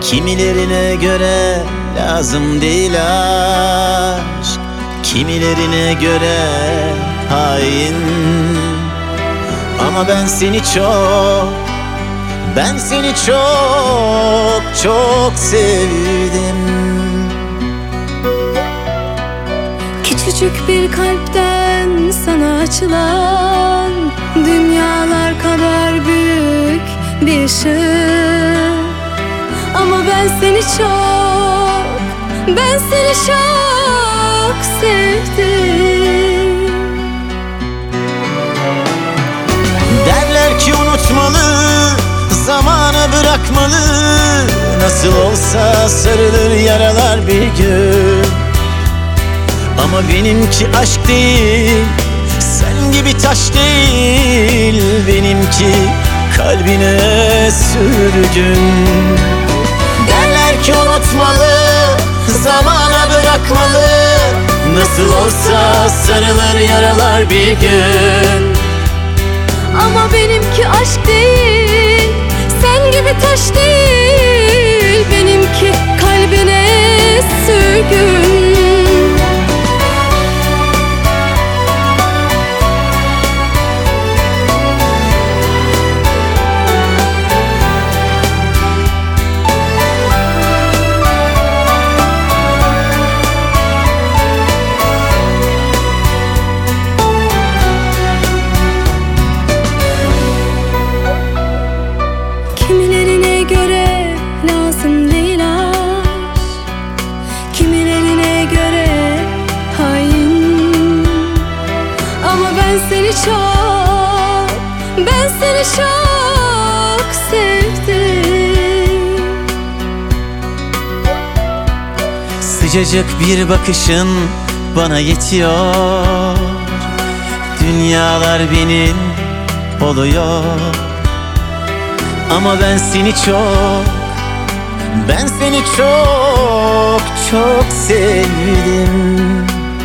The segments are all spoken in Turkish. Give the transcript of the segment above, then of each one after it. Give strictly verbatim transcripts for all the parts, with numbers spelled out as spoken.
Kimilerine göre lazım değil aşk, kimilerine göre hain. Ama ben seni çok, ben seni çok çok sevdim. Küçücük bir kalpten sana açılan dünyalar kadar büyük bir ışık. Ama ben seni çok, ben seni çok sevdim. Derler ki unutmalı, zamana bırakmalı. Nasıl olsa sarılır yaralar bir gün. Ama benimki aşk değil, sen gibi taş değil. Benimki kalbine sürgün. Derler ki unutmalı, zamana bırakmalı. Nasıl olsa sarılır yaralar bir gün. Ama benimki aşk değil, sen gibi taş değil. Benimki kalbine sürgün. Kimilerine göre lazım değil aşk, kimilerine göre hain. Ama ben seni çok, ben seni çok sevdim. Sıcacık bir bakışın bana yetiyor. Dünyalar benim oluyor. Ama ben seni çok, ben seni çok çok sevdim.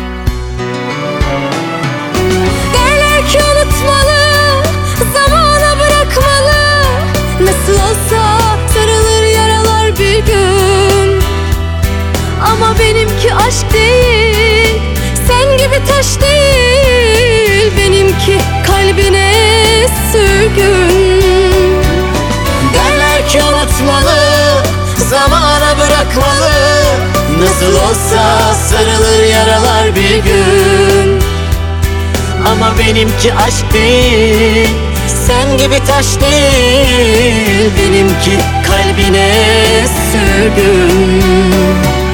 Derler ki unutmalı, zamana bırakmalı. Nasıl olsa sarılır yaralar bir gün. Ama benimki aşk değil, sen gibi taş değil. Benimki kalbine sürgün. Derler ki unutmalı, zamana bırakmalı. Nasıl olsa sarılır yaralar bir gün. Ama benimki aşk değil, sen gibi taş değil. Benimki kalbine sürgün.